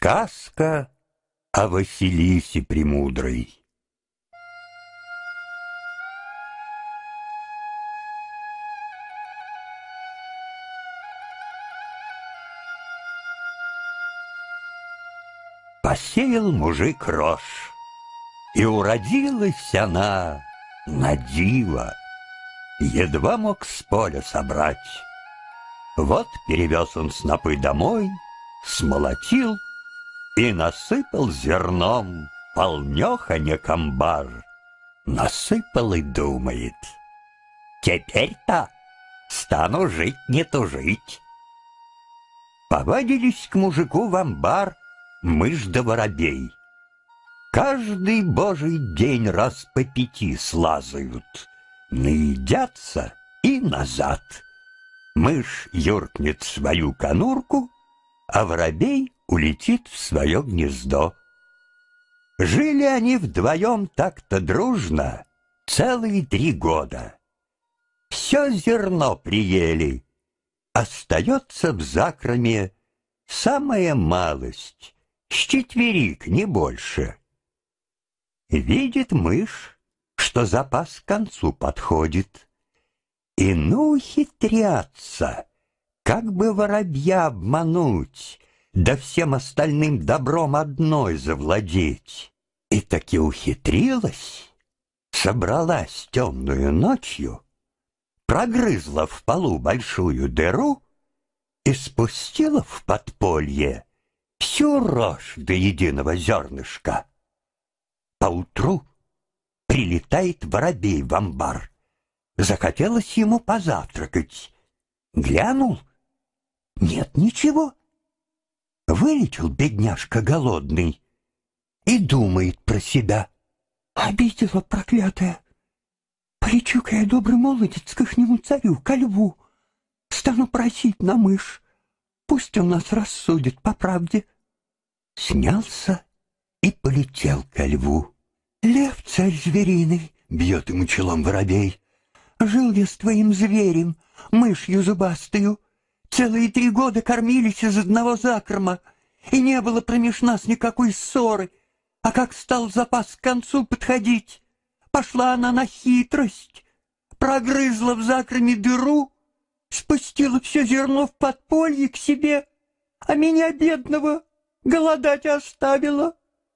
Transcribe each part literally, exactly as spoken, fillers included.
Сказка о Василисе Премудрой. Посеял мужик рожь, и уродилась она на диво. Едва мог с поля собрать. Вот перевез он снопы домой, смолотил и насыпал зерном полнёхонек амбар. Насыпал и думает: теперь-то стану жить не тужить. Повадились к мужику в амбар мышь да воробей. Каждый божий день раз по пяти слазают, наедятся и назад. Мышь юркнет в свою конурку, а воробей улетит в свое гнездо. Жили они вдвоем так-то дружно целые три года. Все зерно приели, остается в закроме самая малость, с четверик, не больше. Видит мышь, что запас к концу подходит, и ну хитрятся, как бы воробья обмануть, да всем остальным добром одной завладеть. И таки ухитрилась, собралась темную ночью, прогрызла в полу большую дыру и спустила в подполье всю рожь до единого зернышка. Поутру прилетает воробей в амбар. Захотелось ему позавтракать. Глянул — нет ничего. Вылетел бедняжка голодный и думает про себя: обидела проклятая. Полечу-ка я, добрый молодец, к ихнему царю, ко льву. Стану просить на мышь, пусть он нас рассудит по правде. Снялся и полетел ко льву. Лев, царь звериный, бьет ему челом воробей. Жил я с твоим зверем, мышью зубастою. Целые три года кормились из одного закрома, и не было промеж нас никакой ссоры. А как стал запас к концу подходить, пошла она на хитрость, прогрызла в закроме дыру, спустила все зерно в подполье к себе, а меня, бедного, голодать оставила.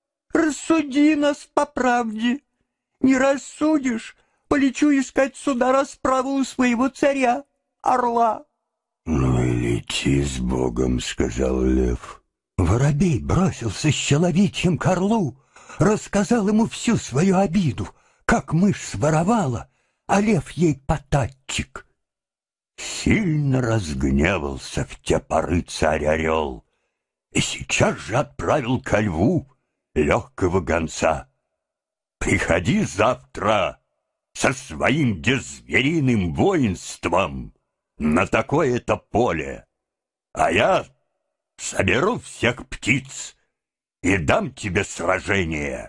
Рассуди нас по правде. Не рассудишь, полечу искать суда расправу у своего царя, орла. — Ну и лети с Богом, — сказал лев. Воробей бросился с человечьим к орлу, рассказал ему всю свою обиду, как мышь своровала, а лев ей потатчик. Сильно разгневался в те поры царь-орел и сейчас же отправил ко льву легкого гонца: приходи завтра со своим дезвериным воинством на такое-то поле, а я соберу всех птиц и дам тебе сражение.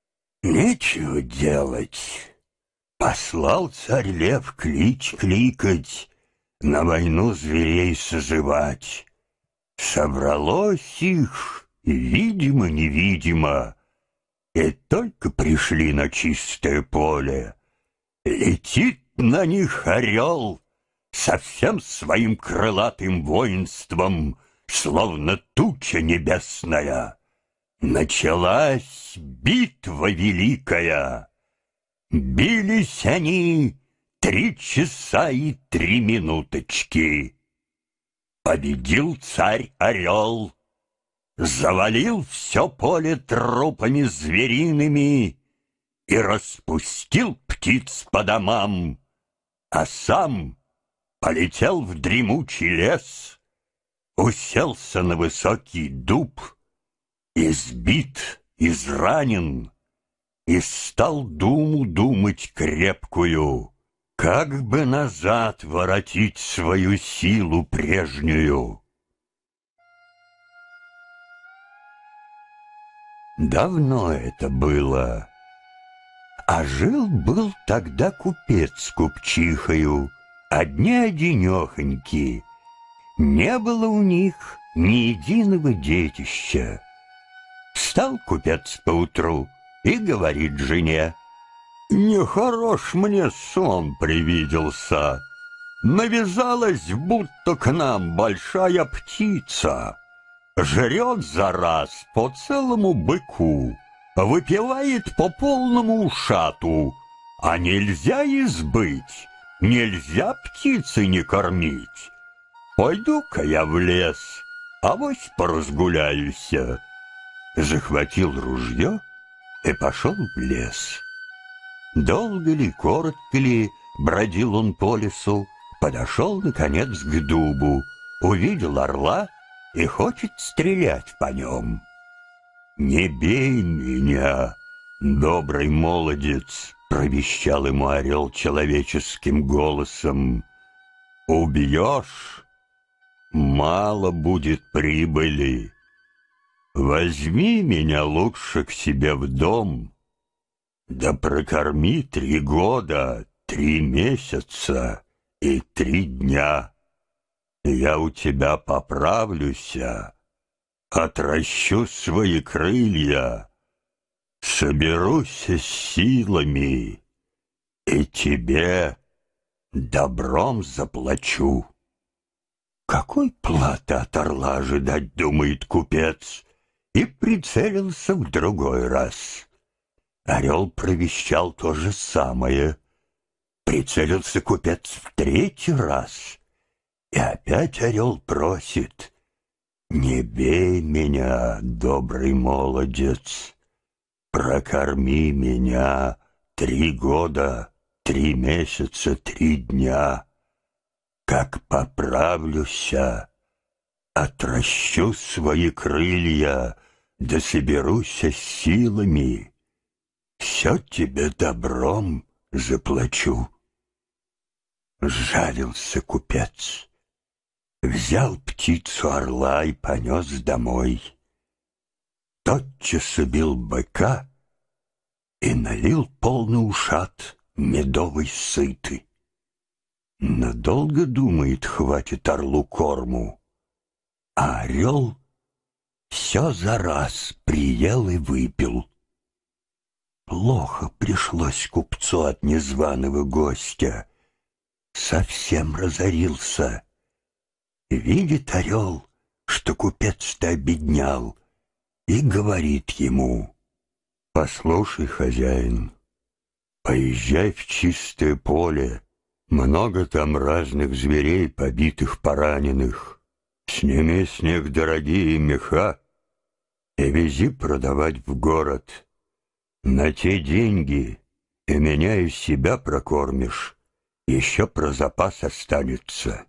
Нечего делать. Послал царь лев клич кликать, на войну зверей созывать. Собралось их, видимо-невидимо, и только пришли на чистое поле. Летит на них орел со всем своим крылатым воинством, словно туча небесная. Началась битва великая. Бились они три часа и три минуточки. Победил царь-орел, завалил все поле трупами звериными и распустил птиц по домам, а сам полетел в дремучий лес, уселся на высокий дуб, избит, изранен, и стал думу думать крепкую, как бы назад воротить свою силу прежнюю. Давно это было, а жил-был тогда купец с купчихою, одни-одинехоньки. Не было у них ни единого детища. Встал купец поутру и говорит жене: «Нехорош мне сон привиделся. Навязалась будто к нам большая птица. Жрет за раз по целому быку, выпивает по полному ушату, а нельзя избыть, нельзя птицы не кормить. Пойду-ка я в лес, авось поразгуляюся». Захватил ружье и пошел в лес. Долго ли, коротко ли бродил он по лесу, подошел, наконец, к дубу, увидел орла и хочет стрелять по нем. «Не бей меня, добрый молодец», — провещал ему орел человеческим голосом. «Убьешь — мало будет прибыли. Возьми меня лучше к себе в дом, да прокорми три года, три месяца и три дня. Я у тебя поправлюся, отращу свои крылья, соберусь с силами и тебе добром заплачу». Какой платы от орла ожидать, думает купец, и прицелился в другой раз. Орел провещал то же самое. Прицелился купец в третий раз, и опять орел просит: «Не бей меня, добрый молодец, прокорми меня три года, три месяца, три дня. Как поправлюся, отращу свои крылья, да соберусь с силами, все тебе добром заплачу». Сжалился купец, взял птицу орла и понес домой. Тотчас убил быка и налил полный ушат медовой сыты. Надолго, думает, хватит орлу корму, а орел все за раз приел и выпил. Плохо пришлось купцу от незваного гостя, совсем разорился. Видит орел, что купец-то обеднял, и говорит ему: «Послушай, хозяин, поезжай в чистое поле, много там разных зверей, побитых, пораненных. Сними с них дорогие меха и вези продавать в город. На те деньги и меня и себя прокормишь, еще про запас останется».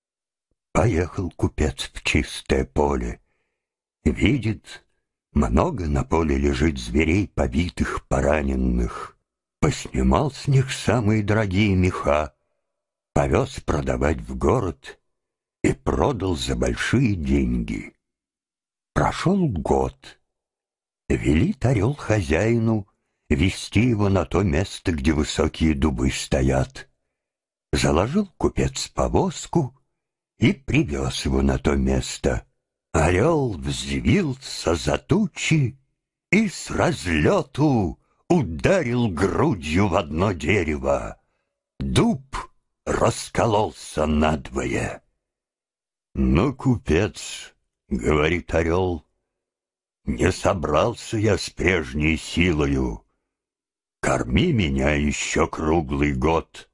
Поехал купец в чистое поле. Видит, много на поле лежит зверей, побитых, пораненных. Поснимал с них самые дорогие меха, повез продавать в город и продал за большие деньги. Прошел год. Велит орел хозяину вести его на то место, где высокие дубы стоят. Заложил купец повозку и привез его на то место. Орел взвился за тучи и с разлету ударил грудью в одно дерево. Дуб раскололся надвое. «Ну, купец, — говорит орел, — не собрался я с прежней силою. Корми меня еще круглый год».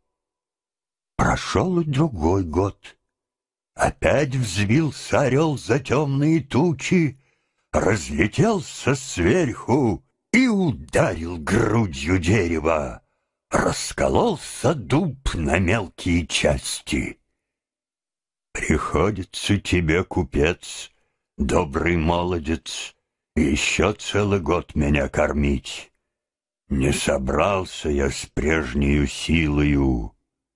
Прошел и другой год. Опять взвился орел за темные тучи, разлетелся сверху и ударил грудью дерево. Раскололся дуб на мелкие части. «Приходится тебе, купец, добрый молодец, еще целый год меня кормить. Не собрался я с прежнею силою».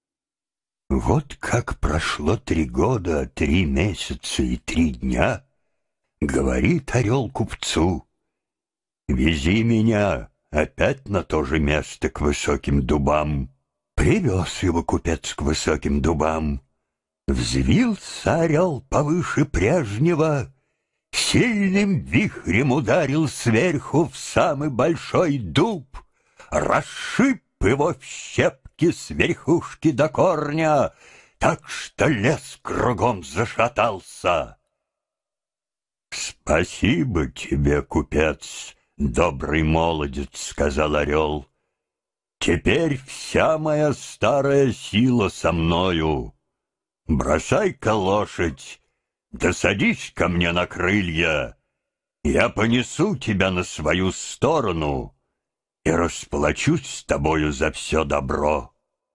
Вот как прошло три года, три месяца и три дня, говорит орел купцу: «Вези меня опять на то же место к высоким дубам». Привез его купец к высоким дубам. Взвился орел повыше прежнего, Сильным вихрем ударил сверху в самый большой дуб, расшиб его в щепки с верхушки до корня, так что лес кругом зашатался. «Спасибо тебе, купец, добрый молодец», — сказал орел. «Теперь вся моя старая сила со мною. Бросай-ка лошадь, да садись ко мне на крылья. Я понесу тебя на свою сторону и расплачусь с тобою за все добро».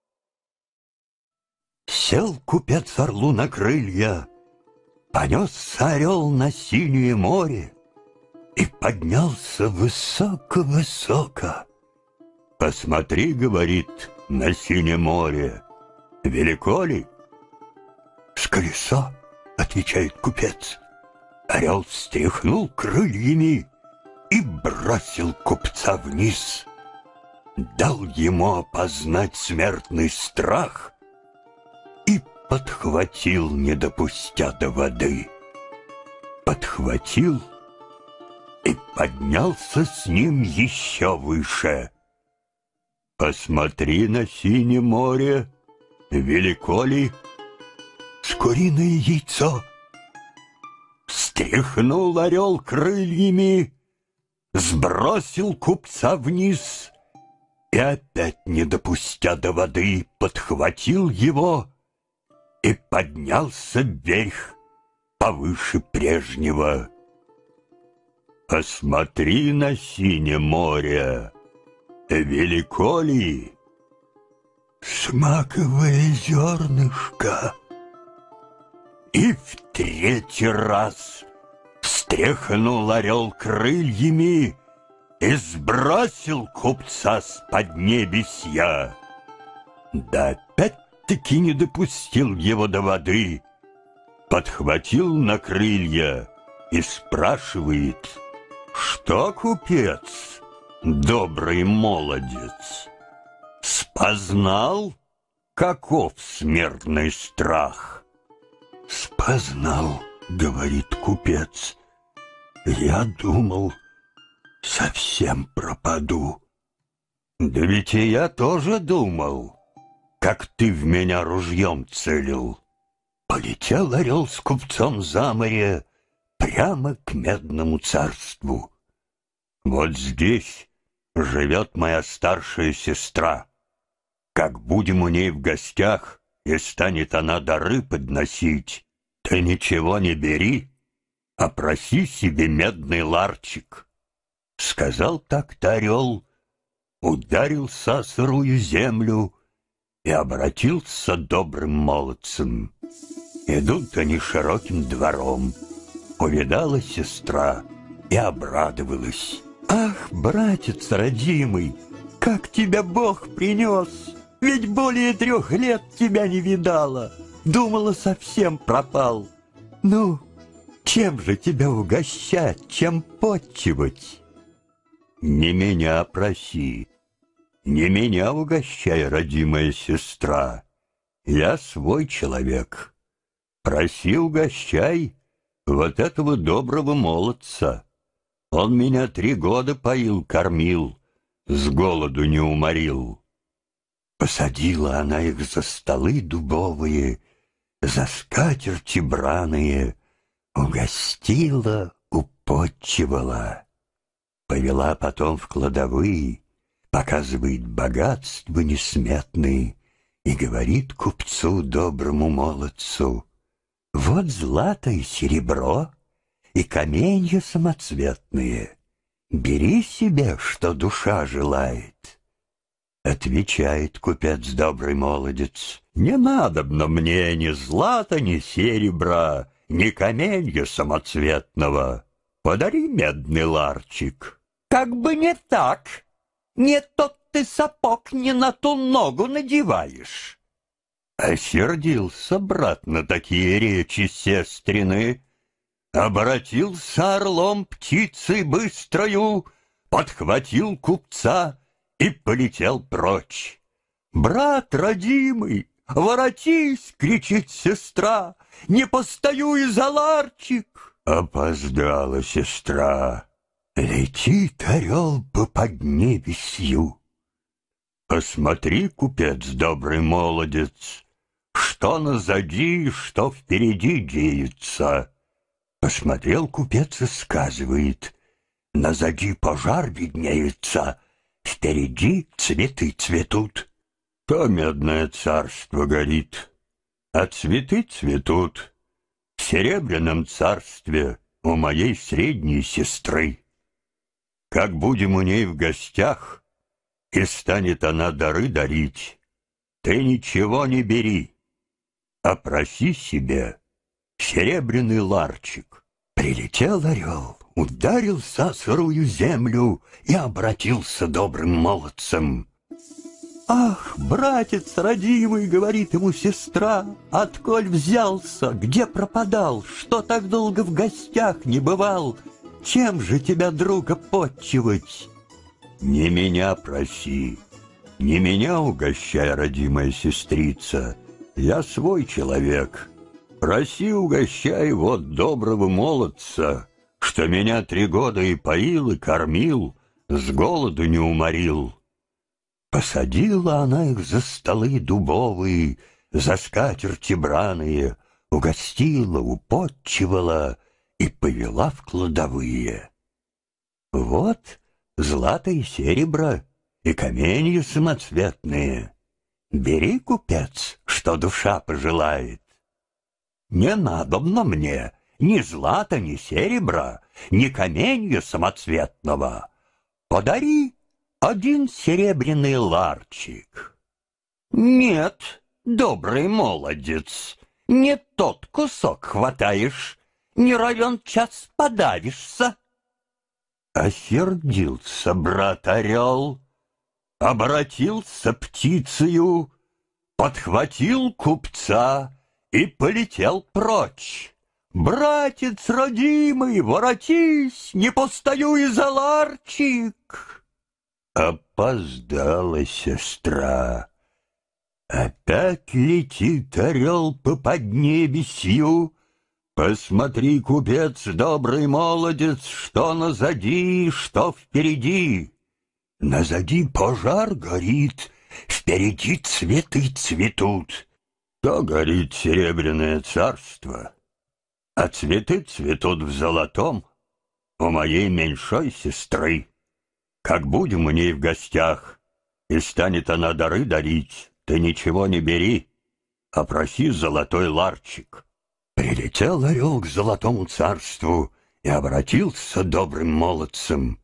Сел купец орлу на крылья, понесся орел на синее море и поднялся высоко-высоко. «Посмотри, — говорит, — на синее море, велико ли?» «С колеса, — отвечает купец». Орел встряхнул крыльями и бросил купца вниз. Дал ему опознать смертный страх и подхватил, не допустя до воды. Подхватил и поднялся с ним еще выше. «Посмотри на синее море, велико ли?» «С куриное яйцо». Встряхнул орел крыльями, сбросил купца вниз и опять, не допустя до воды, подхватил его и поднялся вверх повыше прежнего. «Посмотри на синее море, велико ли?» «С маковое зернышко». И в третий раз встряхнул орел крыльями и сбросил купца с поднебесья. Да опять-таки не допустил его до воды, подхватил на крылья и спрашивает: «Что, купец, добрый молодец, спознал, каков смертный страх?» «Спознал, — говорит купец, — я думал, совсем пропаду». «Да ведь и я тоже думал, как ты в меня ружьем целил». Полетел орел с купцом за море прямо к Медному царству. «Вот здесь живет моя старшая сестра. Как будем у ней в гостях, и станет она дары подносить, ты ничего не бери, а проси себе медный ларчик». Сказал так-то орел, ударился о сырую землю и обратился добрым молодцем. Идут они широким двором. Увидала сестра и обрадовалась. «Ах, братец родимый, как тебя Бог принес! Ведь более трех лет тебя не видала. Думала, совсем пропал. Ну, чем же тебя угощать, чем подчивать?» «Не меня проси, не меня угощай, родимая сестра. Я свой человек. Проси, угощай вот этого доброго молодца. Он меня три года поил, кормил, с голоду не уморил». Посадила она их за столы дубовые, за скатерти браные, угостила, употчевала. Повела потом в кладовые, показывает богатства несметные и говорит купцу, доброму молодцу: «Вот злато и серебро, и каменья самоцветные. Бери себе, что душа желает». Отвечает купец, добрый молодец: «Не надобно мне ни злата, ни серебра, ни каменья самоцветного. Подари медный ларчик». «Как бы не так, не тот ты сапог не на ту ногу надеваешь». Осердился брат на такие речи сестрины, обратился орлом птицей быстрою, подхватил купца и полетел прочь. «Брат родимый, воротись!» — кричит сестра. «Не постою и за ларчик!» Опоздала сестра. Летит орел по поднебесью. Посмотри, купец, добрый молодец, что назади, что впереди деется. Посмотрел купец и сказывает: назади пожар виднеется, впереди цветы цветут. То медное царство горит, а цветы цветут в серебряном царстве у моей средней сестры. Как будем у ней в гостях, и станет она дары дарить, ты ничего не бери, а проси себе серебряный ларчик. Прилетел орел, ударился о сырую землю и обратился добрым молодцем. «Ах, братец родимый, — говорит ему сестра, — отколь взялся, где пропадал, что так долго в гостях не бывал? Чем же тебя, друга, подчивать?» «Не меня проси, не меня угощай, родимая сестрица, я свой человек. Проси, угощай вот доброго молодца, что меня три года и поил, и кормил, с голоду не уморил». Посадила она их за столы дубовые, за скатерти браные, угостила, употчевала и повела в кладовые. Вот злато и серебро, и каменья самоцветные. Бери, купец, что душа пожелает. Не надобно мне ни злата, ни серебра, ни каменья самоцветного. Подари один серебряный ларчик. Нет, добрый молодец, не тот кусок хватаешь, не равен час подавишься. Осердился брат-орел, обратился птицею, подхватил купца и полетел прочь. «Братец родимый, воротись, не постою и за ларчик!» Опоздала сестра. Опять летит орел по поднебесью. Посмотри, купец, добрый молодец, что назади, что впереди. Назади пожар горит, впереди цветы цветут. То горит серебряное царство, а цветы цветут в золотом у моей меньшой сестры. Как будем у ней в гостях, и станет она дары дарить, ты ничего не бери, а проси золотой ларчик. Прилетел орел к золотому царству и обратился добрым молодцем.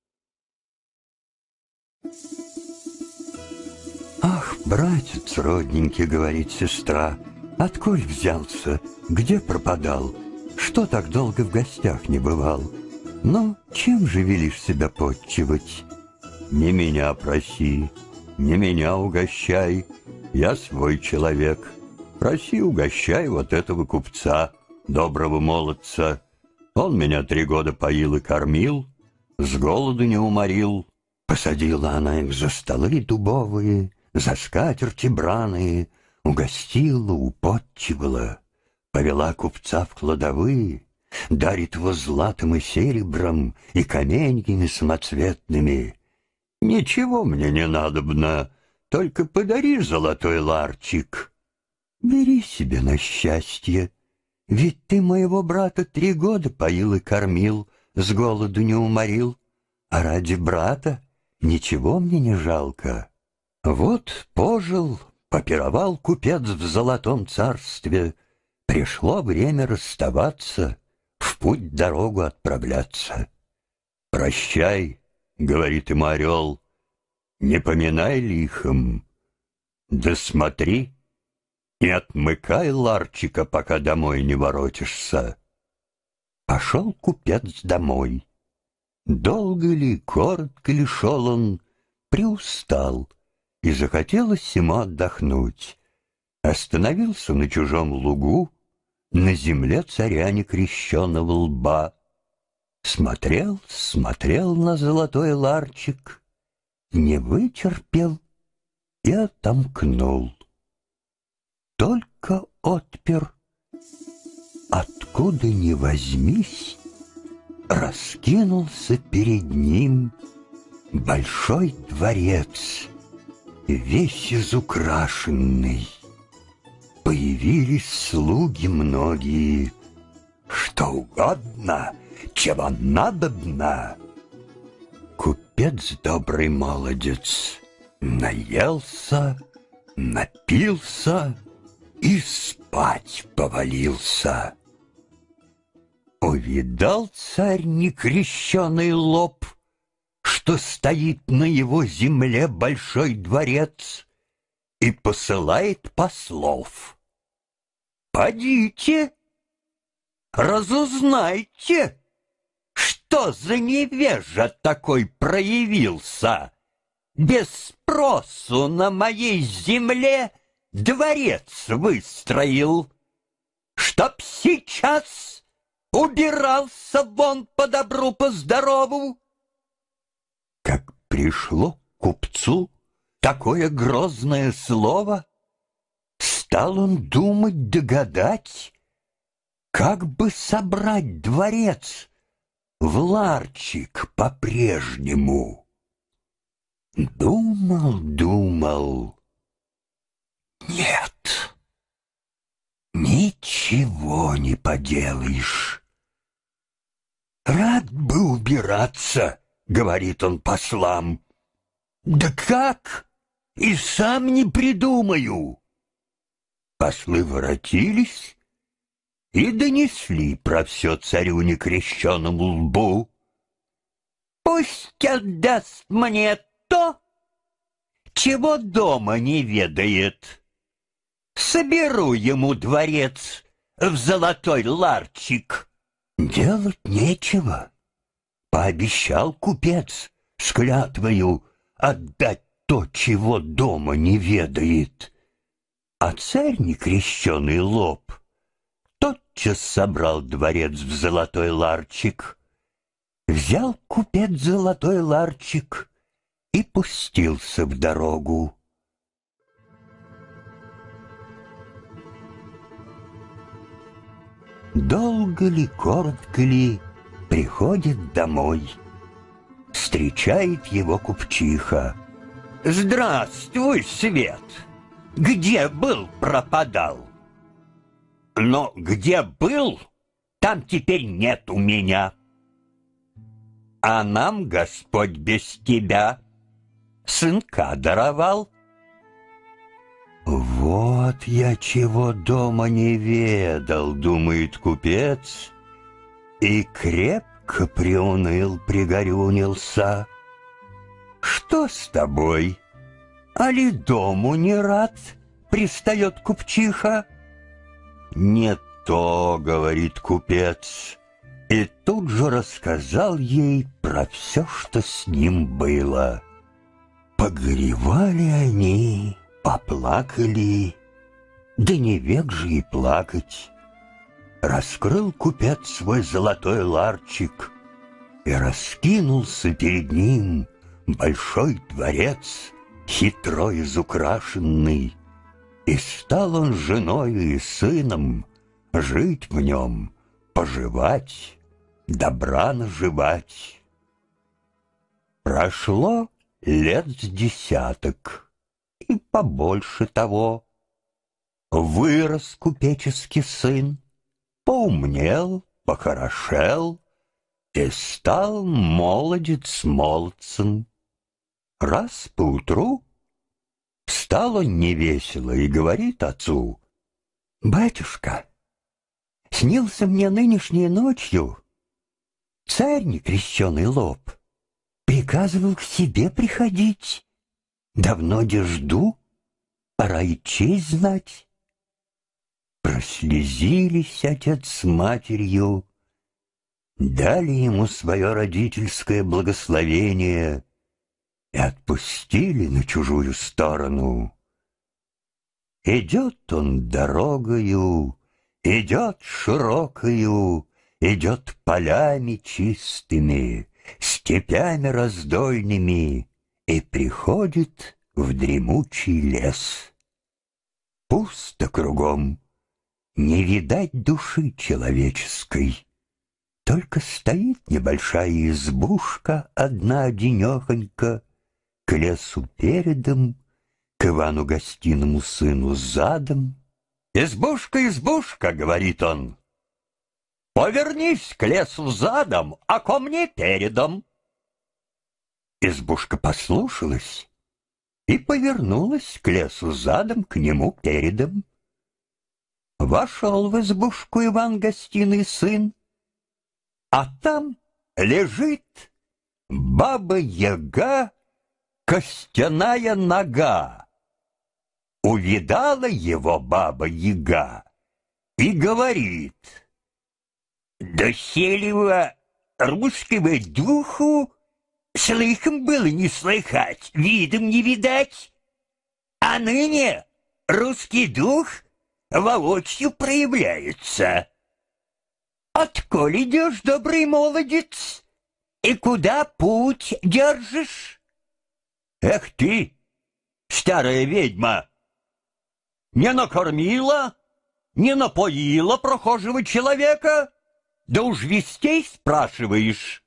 «Ах, братец родненький, — говорит сестра, — отколь взялся, где пропадал, что так долго в гостях не бывал? Но чем же велишь себя подчивать?» «Не меня проси, не меня угощай, я свой человек. Проси, угощай вот этого купца, доброго молодца. Он меня три года поил и кормил, с голоду не уморил». Посадила она их за столы дубовые, за скатерти браные, угостила, употчевала, повела купца в кладовые, дарит его златом и серебром и каменьями самоцветными. «Ничего мне не надобно, только подари золотой ларчик». «Бери себе на счастье, ведь ты моего брата три года поил и кормил, с голоду не уморил, а ради брата ничего мне не жалко». Вот пожил, попировал купец в золотом царстве, пришло время расставаться, в путь дорогу отправляться. «Прощай, — говорит ему орел, — не поминай лихом, да смотри, не отмыкай ларчика, пока домой не воротишься». Пошел купец домой. Долго ли, коротко ли шел он, приустал, и захотелось ему отдохнуть. Остановился на чужом лугу, на земле царя некрещенного лба. Смотрел, смотрел на золотой ларчик, не вытерпел и отомкнул. Только отпер, открыл. откуда ни возьмись, раскинулся перед ним большой дворец, весь изукрашенный. Появились слуги многие, что угодно, чего надобно. Купец добрый молодец наелся, напился и спать повалился. Увидал царь некрещеный лоб, что стоит на его земле большой дворец, и посылает послов. Подите, разузнайте, что за невежа такой проявился, без спросу на моей земле дворец выстроил, чтоб сейчас убирался вон по добру, по здорову. Как пришло к купцу такое грозное слово, стал он думать, догадать, как бы собрать дворец в ларчик по-прежнему. Думал, думал. Нет, ничего не поделаешь. Рад бы убираться, говорит он послам. Да как? И сам не придумаю. Послы воротились и донесли про все царю некрещенному лбу. Пусть отдаст мне то, чего дома не ведает. Соберу ему дворец в золотой ларчик. Делать нечего. Пообещал купец с клятвою отдать то, чего дома не ведает. А царь некрещеный лоб тотчас собрал дворец в золотой ларчик. Взял купец золотой ларчик и пустился в дорогу. Долго ли, коротко ли, приходит домой. Встречает его купчиха. «Здравствуй, Свет! Где был, пропадал?» «Но где был, там теперь нет у меня. А нам Господь без тебя сынка даровал». «Вот я чего дома не ведал, — думает купец, — и крепко приуныл, пригорюнился. Что с тобой? Али дому не рад?» — пристает купчиха. «Не то, — говорит купец, и тут же рассказал ей про все, что с ним было. Погоревали они, поплакали, да не век же и плакать. Раскрыл купец свой золотой ларчик, и раскинулся перед ним большой дворец, хитро изукрашенный, и стал он с женою и сыном жить в нем, поживать, добра наживать. Прошло лет с десяток, и побольше того. Вырос купеческий сын, поумнел, похорошел, и стал молодец молодцем. Раз поутру встал он невесело и говорит отцу: «Батюшка, снился мне нынешней ночью царь некрещеный лоб, приказывал к себе приходить. Давно де жду, пора и честь знать». Прослезились отец с матерью, дали ему свое родительское благословение и отпустили на чужую сторону. Идет он дорогою, идет широкою, идет полями чистыми, степями раздольными, и приходит в дремучий лес. Пусто кругом, Не видать души человеческой. Только стоит небольшая избушка, одна-одинехонька, к лесу передом, к Ивану гостиному сыну задом. «Избушка, избушка!» — говорит он. «Повернись к лесу задом, а ко мне передом». Избушка послушалась и повернулась к лесу задом, к нему передом. Вошел в избушку Иван гостиный сын, а там лежит баба-яга, костяная нога. Увидала его баба-яга и говорит: «Доселева русского духу слыхом было не слыхать, видом не видать, а ныне русский дух воочию проявляется. Отколь идешь, добрый молодец, и куда путь держишь?» «Эх ты, старая ведьма, не накормила, не напоила прохожего человека, да уж вестей спрашиваешь».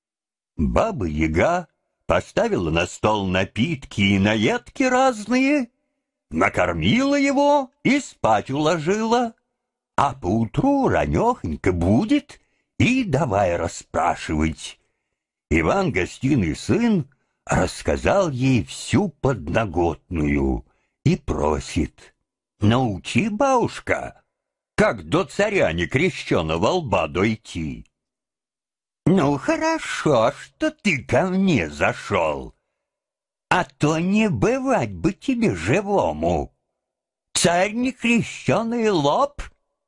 Баба-яга поставила на стол напитки и наедки разные, накормила его и спать уложила, а поутру ранехонько будет и давай расспрашивать. Иван гостиный сын рассказал ей всю подноготную и просит: «Научи, бабушка, как до царя некрещеного лба дойти». «Ну, хорошо, что ты ко мне зашел, а то не бывать бы тебе живому. Царь некрещеный лоб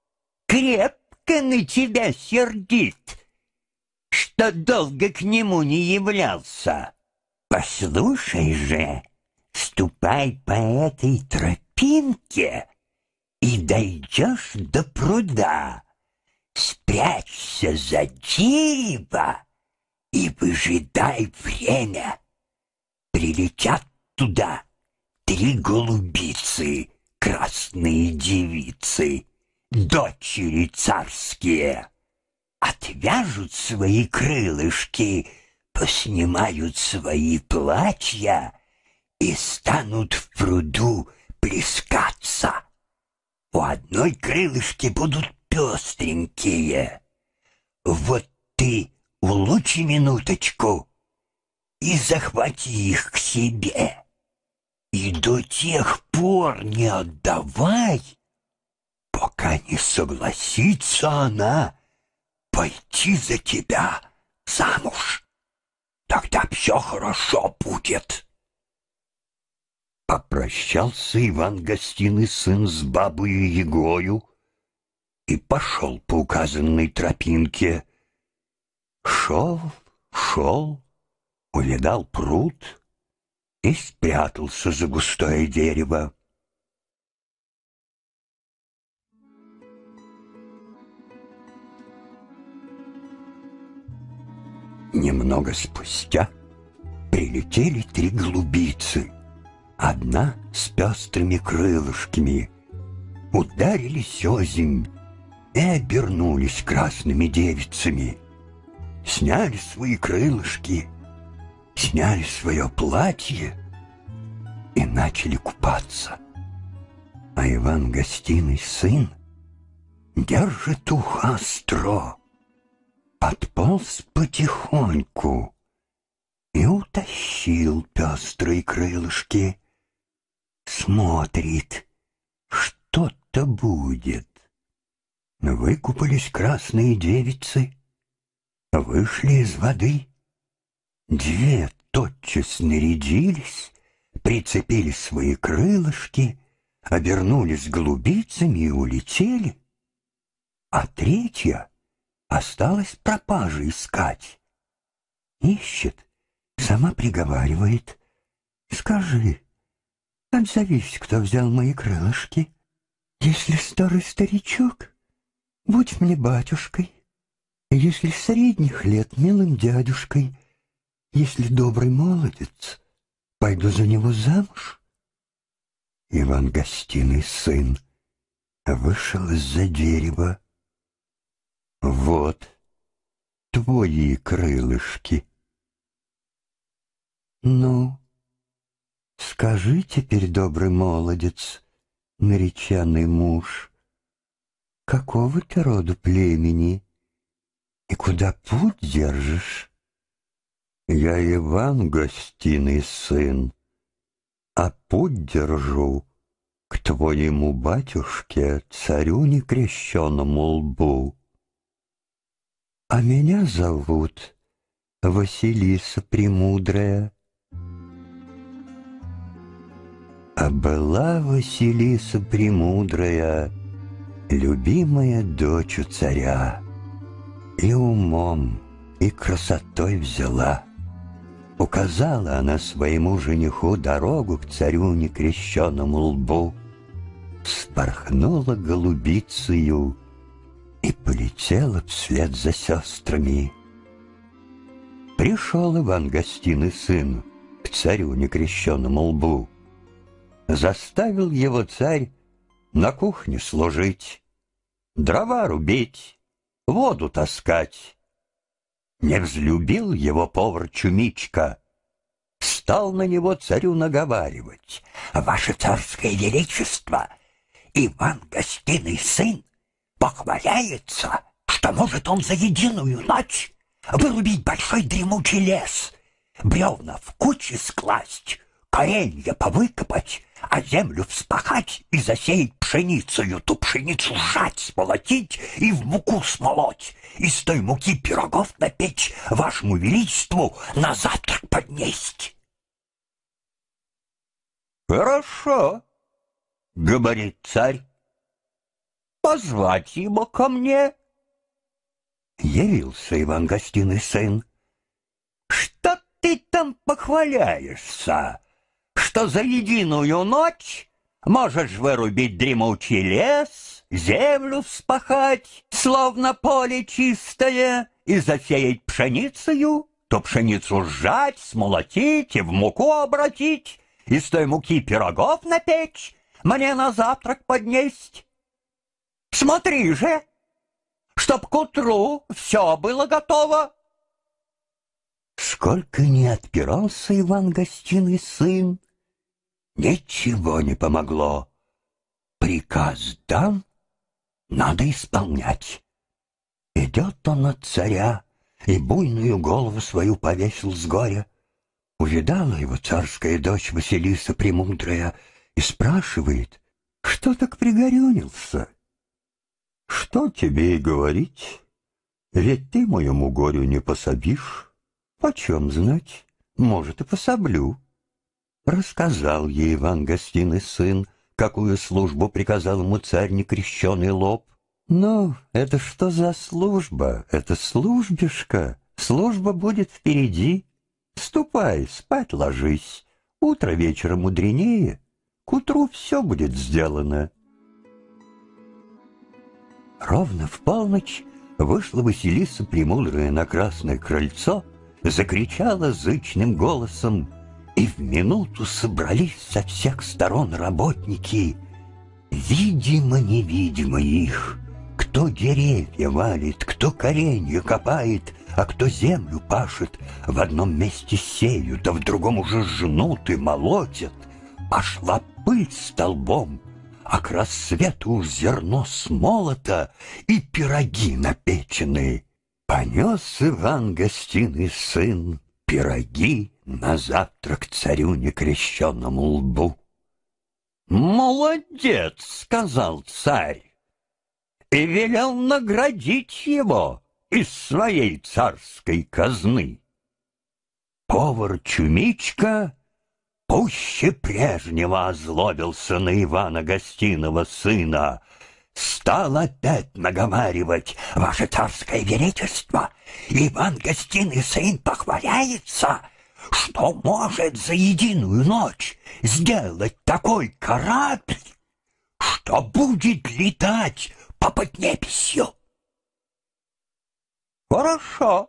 крепко на тебя сердит, что долго к нему не являлся. Послушай же, ступай по этой тропинке и дойдешь до пруда, спрячься за дерево и выжидай время. Прилетят туда три голубицы, красные девицы, дочери царские. Отвяжут свои крылышки, поснимают свои платья и станут в пруду плескаться. У одной крылышки будут пестренькие. Вот ты улучи минуточку и захвати их к себе, и до тех пор не отдавай, пока не согласится она пойти за тебя замуж. Тогда все хорошо будет». Попрощался Иван гостиный сын с бабою Ягою и пошел по указанной тропинке. Шел, шел, увидал пруд и спрятался за густое дерево. Немного спустя прилетели три голубицы, одна с пестрыми крылышками, ударились озимь и обернулись красными девицами, сняли свои крылышки, сняли свое платье и начали купаться. А Иван гостиный сын держит ухо остро, подполз потихоньку и утащил пестрые крылышки. Смотрит, что-то будет. Выкупались красные девицы, вышли из воды. Две тотчас нарядились, прицепили свои крылышки, обернулись голубицами и улетели. А третья осталась пропажи искать. Ищет, сама приговаривает: «Скажи, отзовись, кто взял мои крылышки. Если старый старичок, будь мне батюшкой, если средних лет, милым дядюшкой, если добрый молодец, пойду за него замуж». Иван гостиный сын вышел из-за дерева. Вот твои крылышки. Ну, скажи теперь, добрый молодец, нареченный муж, какого ты роду племени и куда путь держишь? Я Иван, гостиный сын, а путь держу к твоему батюшке, царю некрещенному лбу. А меня зовут Василиса Премудрая. А была Василиса Премудрая любимая дочь у царя, и умом, и красотой взяла. Указала она своему жениху дорогу к царю некрещенному лбу, вспорхнула голубицею и полетела вслед за сестрами. Пришел Иван, гостиный сын, к царю некрещенному лбу. Заставил его царь на кухне служить, дрова рубить, воду таскать. Не взлюбил его повар Чумичка, стал на него царю наговаривать: «Ваше царское величество, Иван, гостиный сын, похваляется, что может он за единую ночь вырубить большой дремучий лес, бревна в кучи скласть, коренья повыкопать, а землю вспахать и засеять пшеницею, ту пшеницу сжать, смолотить и в муку смолоть, из той муки пирогов напечь, вашему величеству на завтрак поднесть». «Хорошо, — говорит царь, — позвать его ко мне». Явился Иван, гостиный сын. «Что ты там похваляешься, что за единую ночь можешь вырубить дремучий лес, землю вспахать, словно поле чистое, и засеять пшеницею, то пшеницу сжать, смолотить и в муку обратить, из той муки пирогов напечь, мне на завтрак поднесть? Смотри же, чтоб к утру все было готово». Сколько ни отпирался Иван, гостиный сын, ничего не помогло. Приказ дан, надо исполнять. Идет он от царя и буйную голову свою повесил с горя. Увидала его царская дочь Василиса Премудрая и спрашивает: «Что так пригорюнился?» «Что тебе и говорить? Ведь ты моему горю не пособишь. Почем знать, может, и пособлю». Рассказал ей Иван, гостиный сын, какую службу приказал ему царь некрещенный лоб. «Ну, это что за служба? Это службишка. Служба будет впереди. Ступай, спать ложись. Утро вечера мудренее. К утру все будет сделано». Ровно в полночь вышла Василиса Премудрая на красное крыльцо, закричала зычным голосом, и в минуту собрались со всех сторон работники. Видимо-невидимо их, кто деревья валит, кто коренья копает, а кто землю пашет, в одном месте сеют, а в другом уже жнут и молотят. Пошла пыль столбом, а к рассвету уж зерно смолото и пироги напечены. Понес Иван, гостиный сын, пироги на завтрак царю некрещенному лбу. «Молодец!» — сказал царь, и велел наградить его из своей царской казны. Повар Чумичка пуще прежнего озлобился на Ивана, гостиного сына. Стал опять наговаривать: «Ваше царское величество, Иван, гостиный сын, похваляется, что может за единую ночь сделать такой корабль, что будет летать по поднебесью». «Хорошо,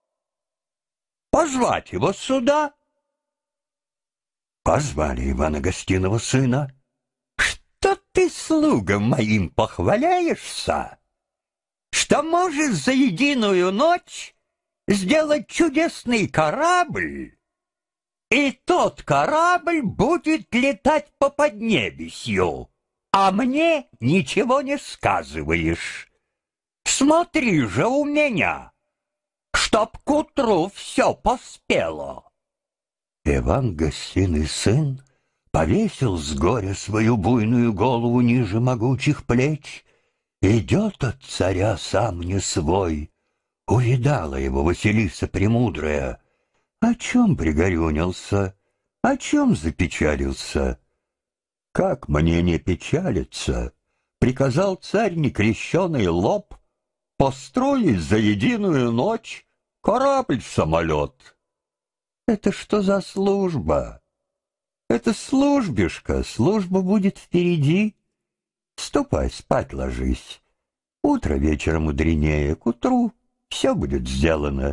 позвать его сюда». Позвали Ивана, гостиного сына. «Что ты Ты слугам моим похваляешься, что можешь за единую ночь сделать чудесный корабль, и тот корабль будет летать по поднебесью, а мне ничего не сказываешь. Смотри же у меня, чтоб к утру все поспело. Иван Гостиный сын повесил с горя свою буйную голову ниже могучих плеч. Идет от царя сам не свой. Увидала его Василиса Премудрая. О чем пригорюнился, о чем запечалился? Как мне не печалиться? Приказал царь некрещеный лоб построить за единую ночь корабль-самолет. Это что за служба? Это службишка, служба будет впереди. Ступай, спать ложись. Утро вечера мудренее, к утру все будет сделано.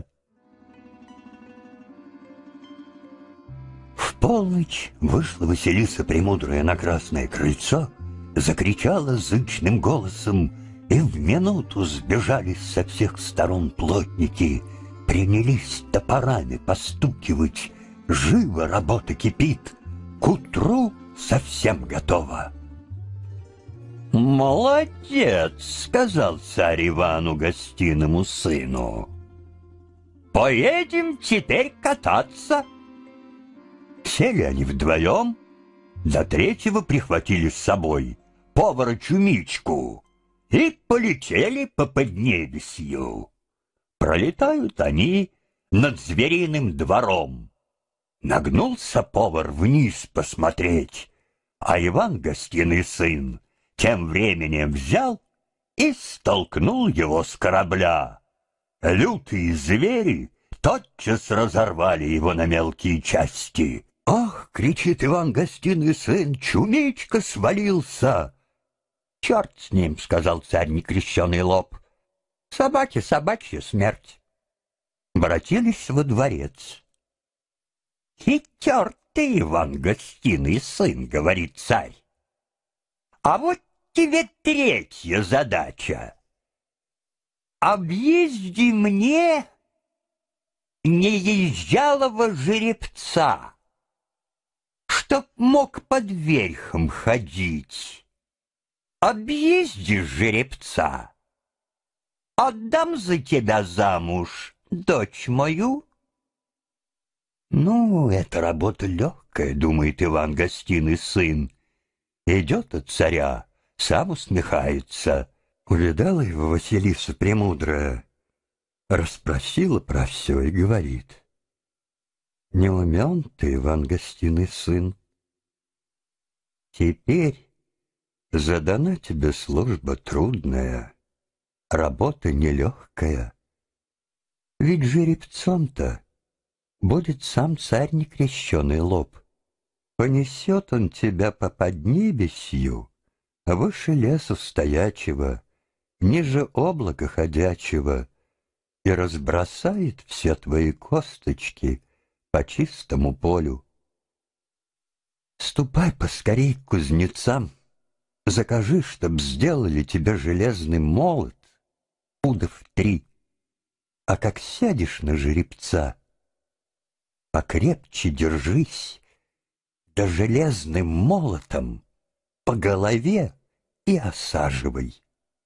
В полночь вышла Василиса Премудрая на красное крыльцо, закричала зычным голосом, и в минуту сбежались со всех сторон плотники, принялись топорами постукивать. Живо работа кипит, к утру совсем готово. «Молодец!» — сказал царь Ивану Гостиному сыну. «Поедем теперь кататься». Сели они вдвоем, до третьего прихватили с собой повара Чумичку и полетели по поднебесью. Пролетают они над звериным двором. Нагнулся повар вниз посмотреть, а Иван Гостиный сын тем временем взял и столкнул его с корабля. Лютые звери тотчас разорвали его на мелкие части. «Ах!» — кричит Иван Гостиный сын, Чумичка свалился. «Черт с ним!» — сказал царь некрещеный лоб. «Собаке собачья смерть». Воротились во дворец. «Хитер ты, Иван Гостиный сын!» — говорит царь. «А вот тебе третья задача. Объезди мне неезжалого жеребца, чтоб мог под верхом ходить. Объезди жеребца, отдам за тебя замуж дочь мою». «Ну, эта работа легкая, — думает Иван Гостиный сын. Идет от царя, сам усмехается. Увидала его Василиса Премудрая, расспросила про все и говорит: «Не умен ты, Иван Гостиный сын. Теперь задана тебе служба трудная, работа нелегкая. Ведь жеребцом-то будет сам царь некрещеный лоб. Понесет он тебя по поднебесью, выше лесу стоячего, ниже облака ходячего, и разбросает все твои косточки по чистому полю. Ступай поскорей к кузнецам, закажи, чтоб сделали тебе железный молот, пудов три. А как сядешь на жеребца, покрепче держись, да железным молотом по голове и осаживай».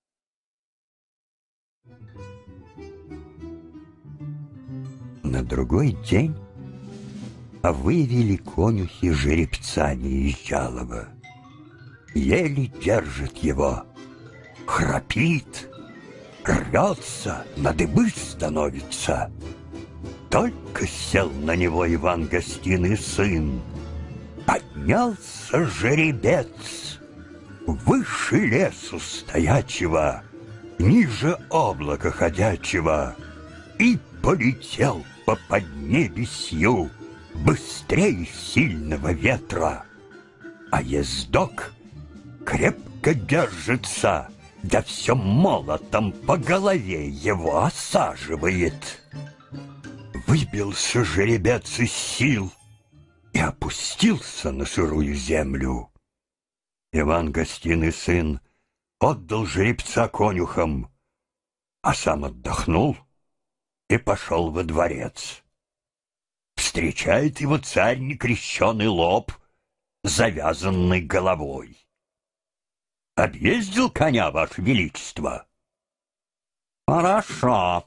На другой день вывели конюхи жеребца неезжалого. Еле держит его, храпит, рвется, на дыбы становится. Только сел на него Иван Гостиный сын, поднялся жеребец выше лесу стоячего, ниже облака ходячего, и полетел по поднебесью быстрее сильного ветра. А ездок крепко держится, да все молотом по голове его осаживает. Выбился жеребец из сил и опустился на сырую землю. Иван Гостиный сын отдал жеребца конюхам, а сам отдохнул и пошел во дворец. Встречает его царь некрещеный лоб, завязанный головой. «Объездил коня, ваше величество?» «Хорошо.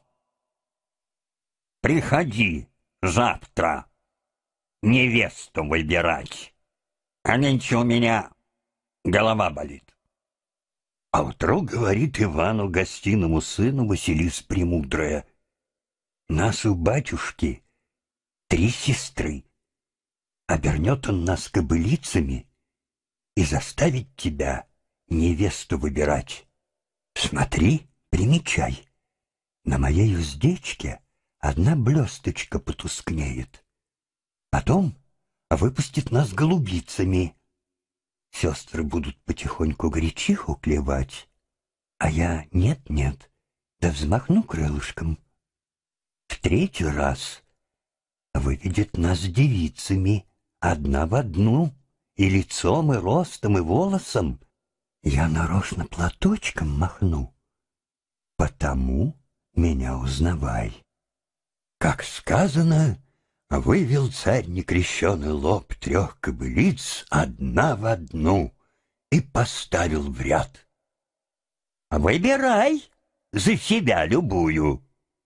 Приходи завтра невесту выбирать, а нынче у меня голова болит». А утру говорит Ивану Гостиному сыну Василиса Премудрая: «Нас у батюшки три сестры. Обернет он нас кобылицами и заставит тебя невесту выбирать. Смотри, примечай, на моей уздечке одна блесточка потускнеет. Потом выпустит нас голубицами. Сестры будут потихоньку гречиху клевать, а я нет-нет, да взмахну крылышком. В третий раз выведет нас девицами, одна в одну, и лицом, и ростом, и волосом. Я нарочно платочком махну, потому меня узнавай». Как сказано, вывел царь некрещеный лоб трех кобылиц одна в одну и поставил в ряд. «Выбирай за себя любую».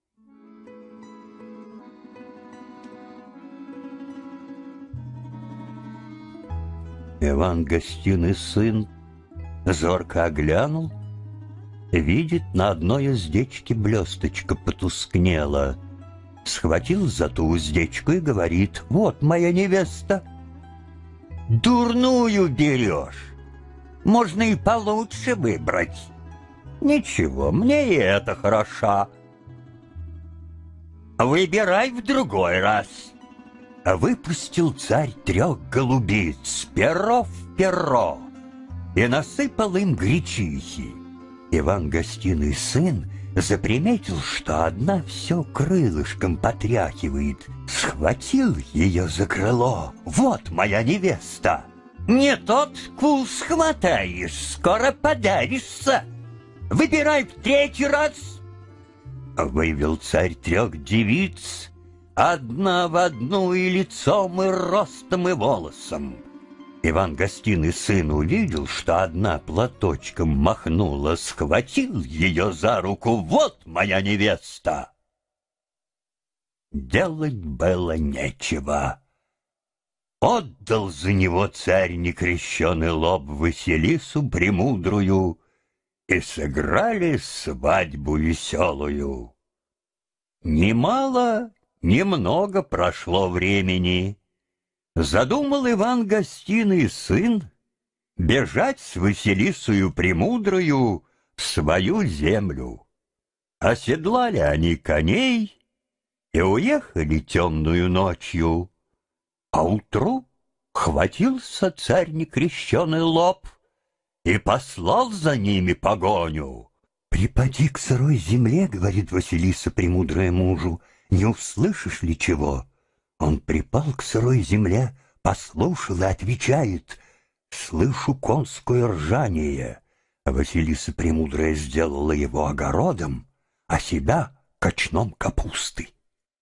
Иван Гостиный сын зорко оглянул, видит, на одной уздечке блесточка потускнела. Схватил за ту уздечку и говорит: «Вот моя невеста». «Дурную берешь, можно и получше выбрать». «Ничего, мне и это хороша». «Выбирай в другой раз». Выпустил царь трех голубиц, перо в перо, и насыпал им гречихи. Иван Гостиный сын заприметил, что одна все крылышком потряхивает. Схватил ее за крыло: «Вот моя невеста». «Не тот кус хватаешь, скоро подаришься. Выбирай в третий раз». Вывел царь трех девиц, одна в одну, и лицом, и ростом, и волосом. Иван Гостиный сын увидел, что одна платочком махнула, схватил ее за руку: «Вот моя невеста». Делать было нечего. Отдал за него царь некрещеный лоб Василису Премудрую, и сыграли свадьбу веселую. Немало, немного прошло времени. Задумал Иван Гостиный сын бежать с Василисою Премудрою в свою землю. Оседлали они коней и уехали темную ночью. А утру хватился царь некрещеный лоб и послал за ними погоню. «Припади к сырой земле, — говорит Василиса Премудрая мужу, — не услышишь ли чего?» Он припал к сырой земле, послушал и отвечает: «Слышу конское ржание». Василиса Премудрая сделала его огородом, а себя — кочном капусты.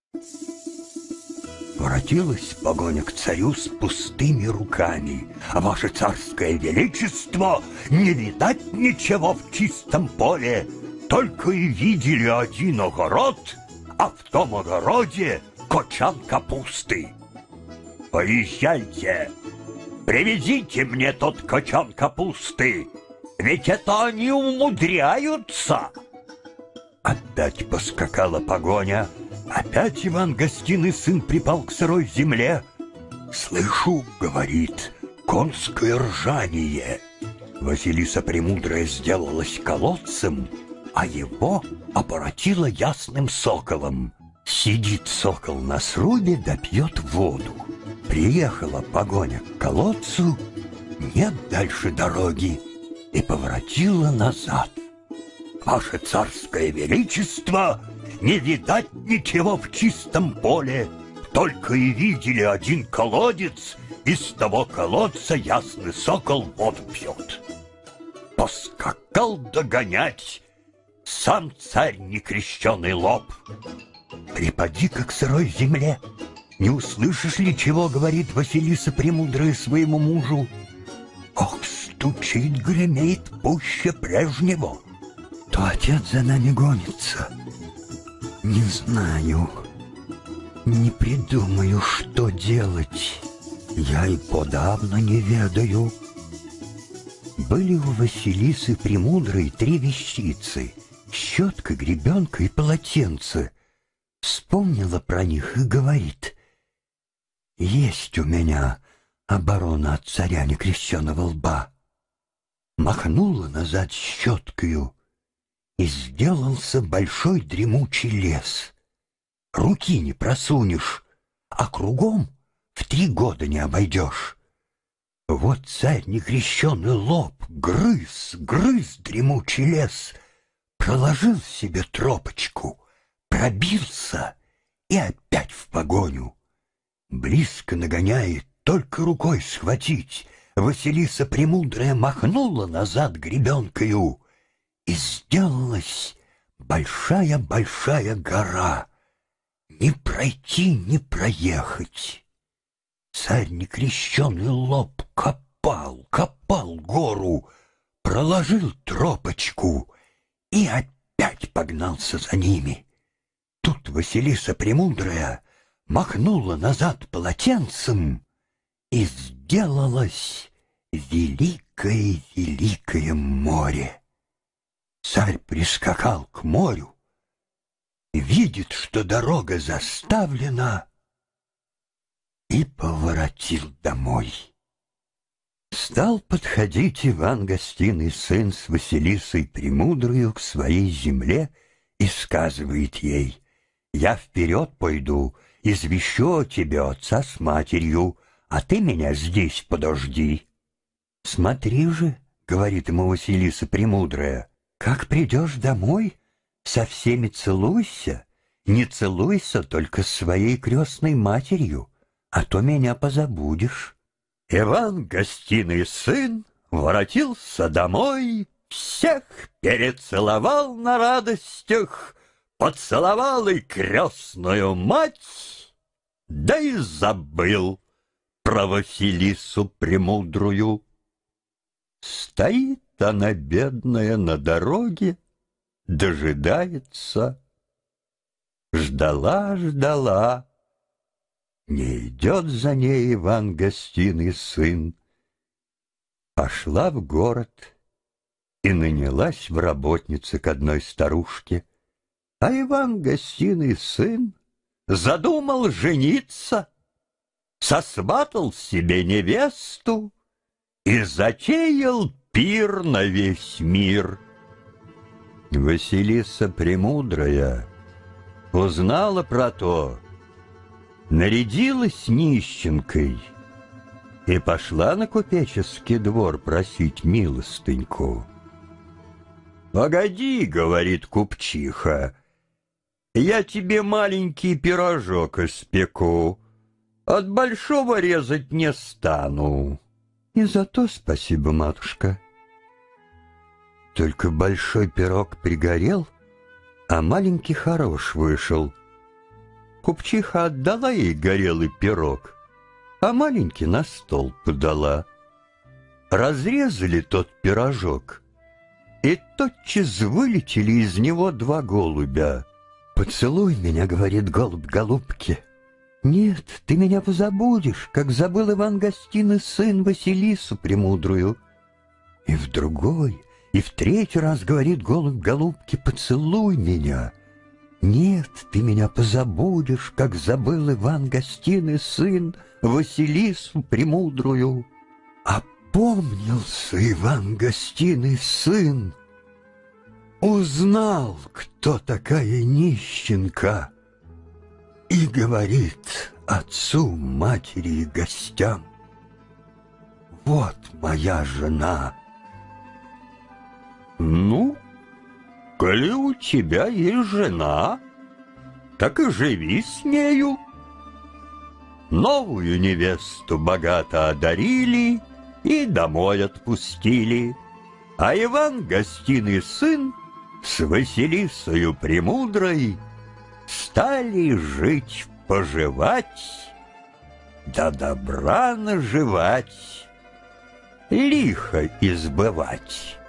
Воротилась погоня к царю с пустыми руками. «Ваше царское величество, не видать ничего в чистом поле, только и видели один огород, а в том огороде кочан капусты. Поезжайте, привезите мне тот кочан капусты, ведь это они умудряются». Опять поскакала погоня, опять Иван Гостиный сын припал к сырой земле. «Слышу, — говорит, — конское ржание». Василиса Премудрая сделалась колодцем, а его оборотила ясным соколом. Сидит сокол на срубе да пьет воду. Приехала погоня к колодцу, нет дальше дороги, и поворотила назад. «Ваше царское величество, не видать ничего в чистом поле, только и видели один колодец, из того колодца ясный сокол воду пьет. Поскакал догонять сам царь некрещеный лоб. Припади-ка к сырой земле, не услышишь ли, чего говорит Василиса Премудрая своему мужу? Ох, стучит, гремит пуще прежнего. То отец за нами гонится. Не знаю, не придумаю, что делать. Я и подавно не ведаю. Были у Василисы Премудрой три вещицы: щетка, гребенка и полотенце. Вспомнила про них и говорит: есть у меня оборона от царя некрещеного лба. Махнула назад щеткою, и сделался большой дремучий лес. Руки не просунешь, а кругом в три года не обойдешь. Вот царь некрещеный лоб грыз, грыз дремучий лес, проложил себе тропочку, пробился и опять в погоню. Близко нагоняет, только рукой схватить. Василиса Премудрая махнула назад гребенкою, и сделалась большая-большая гора. Не пройти, не проехать. Царь некрещеный лоб копал, копал гору, проложил тропочку и опять погнался за ними. Тут Василиса Премудрая махнула назад полотенцем, и сделалось великое-великое море. Царь прискакал к морю, видит, что дорога заставлена, и поворотил домой. Стал подходить Иван Гостиный сын с Василисой Премудрою к своей земле и сказывает ей: «Я вперед пойду, извещу о тебе отца с матерью, а ты меня здесь подожди». «Смотри же, — говорит ему Василиса Премудрая, — как придешь домой, со всеми целуйся, не целуйся только с своей крестной матерью, а то меня позабудешь». Иван Гостиный сын воротился домой, всех перецеловал на радостях, поцеловал и крестную мать, да и забыл про Василису Премудрую. Стоит она, бедная, на дороге, дожидается. Ждала, ждала, не идет за ней Иван Гостиный сын. Пошла в город и нанялась в работнице к одной старушке. А Иван Гостиный сын задумал жениться, сосватал себе невесту и затеял пир на весь мир. Василиса Премудрая узнала про то, нарядилась нищенкой и пошла на купеческий двор просить милостыньку. «Погоди, — говорит купчиха, — я тебе маленький пирожок испеку, от большого резать не стану». «И за то спасибо, матушка». Только большой пирог пригорел, а маленький хорош вышел. Купчиха отдала ей горелый пирог, а маленький на стол подала. Разрезали тот пирожок, и тотчас вылетели из него два голубя. «Поцелуй меня, — говорит голубь голубке. — Нет, ты меня позабудешь, как забыл Иван Гостиный сын Василису Премудрую». И в другой, и в третий раз говорит голубь голубке: «Поцелуй меня». «Нет, ты меня позабудешь, как забыл Иван Гостиный сын Василису Премудрую». Опомнился Иван Гостиный сын, узнал, кто такая нищенка, и говорит отцу, матери и гостям: «Вот моя жена». «Ну, коли у тебя есть жена, так и живи с нею. Новую невесту богато одарили и домой отпустили. А Иван, гостиный сын, с Василисою Премудрой стали жить-поживать, да добра наживать, лихо избывать.